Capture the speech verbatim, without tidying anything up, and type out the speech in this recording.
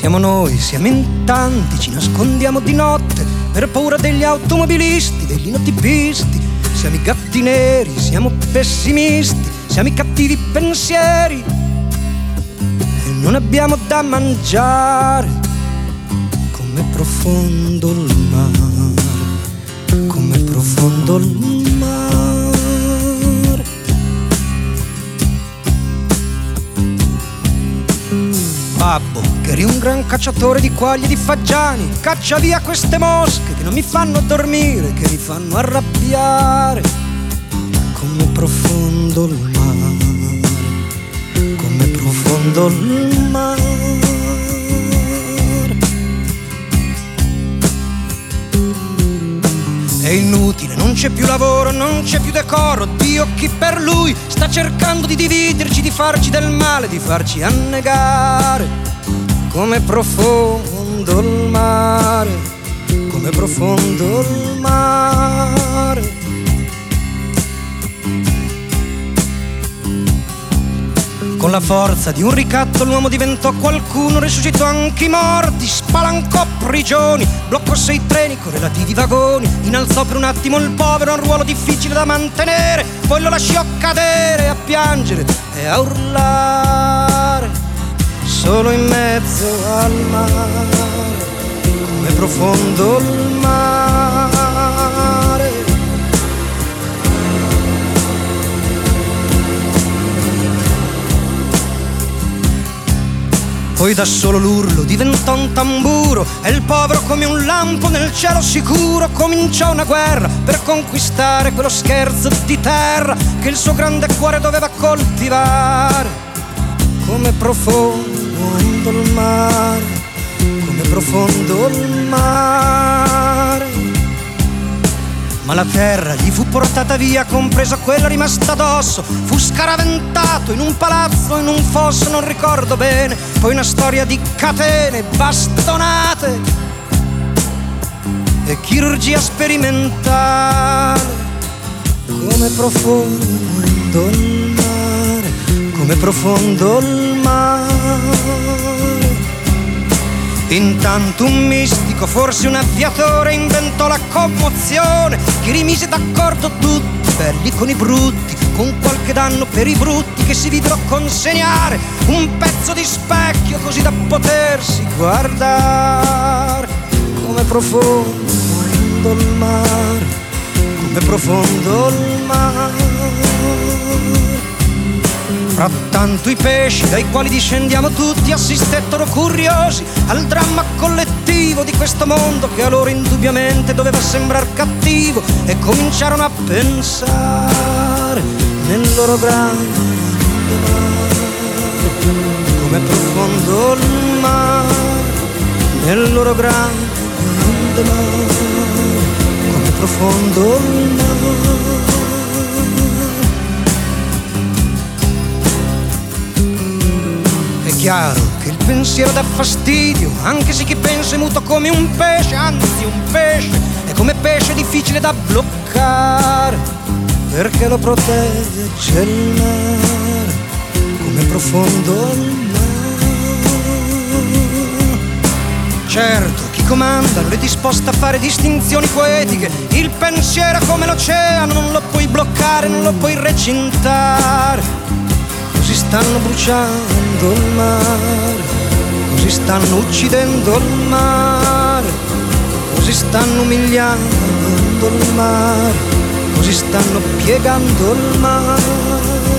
Siamo noi, siamo in tanti, ci nascondiamo di notte per paura degli automobilisti, degli inotipisti. Siamo i gatti neri, siamo pessimisti, siamo i cattivi pensieri e non abbiamo da mangiare. Com'è profondo il mare, com'è profondo il mare. Babbo, che eri un gran cacciatore di quaglie e di fagiani, caccia via queste mosche che non mi fanno dormire, che mi fanno arrabbiare. Com'è profondo il mare, com'è profondo il mare. È inutile, non c'è più lavoro, non c'è più decoro. Dio, chi per lui sta cercando di dividerci, di farci del male, di farci annegare. Com'è profondo il mare, com'è profondo il mare. Con la forza di un ricatto l'uomo diventò qualcuno, risuscitò anche i morti, spalancò prigioni, bloccò sei treni con relativi vagoni, innalzò per un attimo il povero a un ruolo difficile da mantenere, poi lo lasciò cadere a piangere e a urlare, solo in mezzo al mare. Com'è profondo il mare. Poi da solo l'urlo diventò un tamburo e il povero come un lampo nel cielo sicuro cominciò una guerra per conquistare quello scherzo di terra che il suo grande cuore doveva coltivare. Com'è profondo il mare, com'è profondo il mare. Ma la terra gli fu portata via, compresa quella rimasta addosso. Fu scaraventato in un palazzo, in un fosso, non ricordo bene. Poi una storia di catene, bastonate e chirurgia sperimentale. Com'è profondo il mare, com'è profondo il mare. Intanto un mistico, forse un aviatore, inventò la commozione che rimise d'accordo tutti, belli con i brutti, con qualche danno per i brutti che si videro consegnare un pezzo di specchio così da potersi guardare. Com'è profondo il mare, com'è profondo il mare. Frattanto i pesci dai quali discendiamo tutti assistettero curiosi al dramma collettivo di questo mondo che a loro indubbiamente doveva sembrar cattivo e cominciarono a pensare nel loro grande mare. Com'è profondo il mare, nel loro grande mare. Com'è profondo il mare. È chiaro che il pensiero dà fastidio, anche se chi pensa è muto come un pesce, anzi un pesce è come pesce difficile da bloccare, perché lo protegge il mare, come profondo il mare. Certo, chi comanda non è disposto a fare distinzioni poetiche, il pensiero è come l'oceano, non lo puoi bloccare, non lo puoi recintare. Così stanno bruciando il mare, così stanno uccidendo il mare, così stanno umiliando il mare, così stanno piegando il mare.